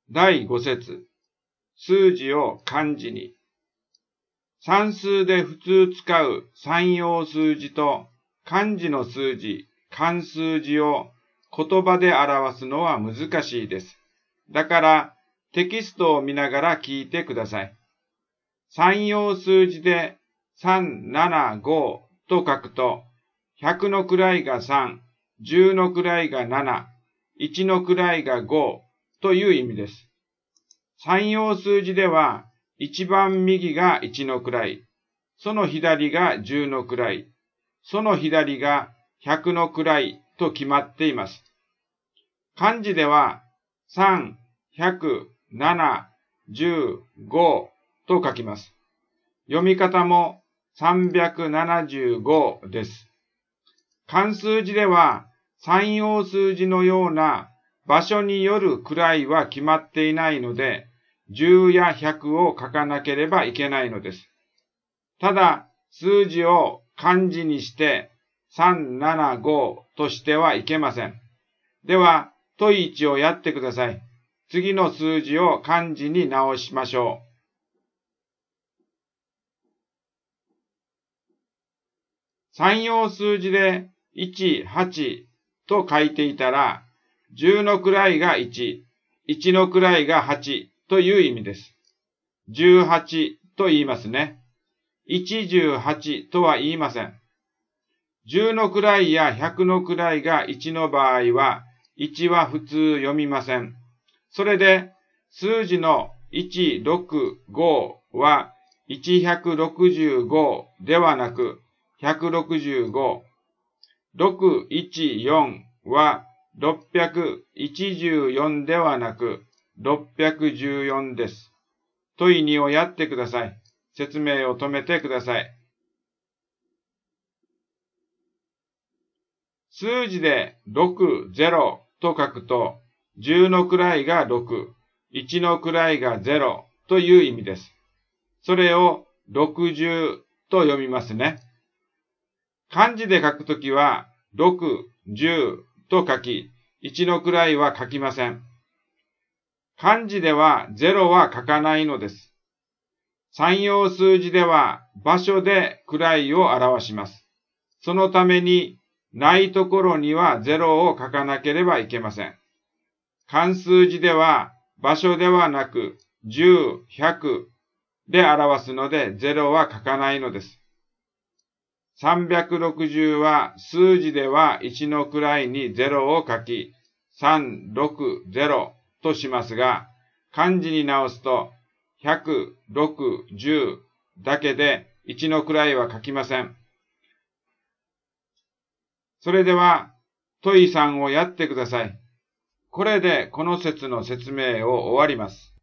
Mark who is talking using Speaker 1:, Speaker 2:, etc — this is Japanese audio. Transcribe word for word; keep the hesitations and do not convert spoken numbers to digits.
Speaker 1: だいご節。数字を漢字に。算数で普通使う三要数字と漢字の数字、漢数字を言葉で表すのは難しいです。だからテキストを見ながら聞いてください。三要数字でさん、なな、ごと書くと、ひゃくの位がさん、じゅうの位がなな、いちの位がごという意味です。三要数字では、一番右がいちの位、その左がじゅうの位、その左がひゃくの位と決まっています。漢字では、さん、ひゃく、なな、じゅう、ごと書きます。読み方もさんびゃくななじゅうごです。漢数字では、三要数字のような場所による位は決まっていないので、じゅうやひゃくを書かなければいけないのです。ただ、数字を漢字にして、さん、なな、ごとしてはいけません。では、問いいちをやってください。次の数字を漢字に直しましょう。三要数字でいち、はちと書いていたら、じゅうの位がいち、いちの位がはちという意味です。じゅうはちと言いますね。いちじゅうはちとは言いません。じゅうの位やひゃくの位がいちの場合は、いちは普通読みません。それで、数字のいち、ろく、ごはいちひゃくろくじゅうごではなく、ひゃくろくじゅうご。ろく、いち、よんはろっぴゃくいちじゅうよんではなく、ろっぴゃくじゅうよんです。問いにをやってください。説明を止めてください。数字でろく、ゼロと書くと、じゅうの位がろく、いちの位がゼロという意味です。それをろくじゅうと読みますね。漢字で書くときは、ろく、じゅうと書き、いちの位は書きません。漢字ではゼロは書かないのです。三要数字では場所で位を表します。そのために、ないところにはゼロを書かなければいけません。漢数字では場所ではなく、じゅう、ひゃくで表すのでゼロは書かないのです。さんびゃくろくじゅうは数字ではいちの位にゼロを書き、さん、ろく、ゼロとしますが、漢字に直すとひゃく、ろく、じゅうだけでいちの位は書きません。それでは問いさんをやってください。これでこの説の説明を終わります。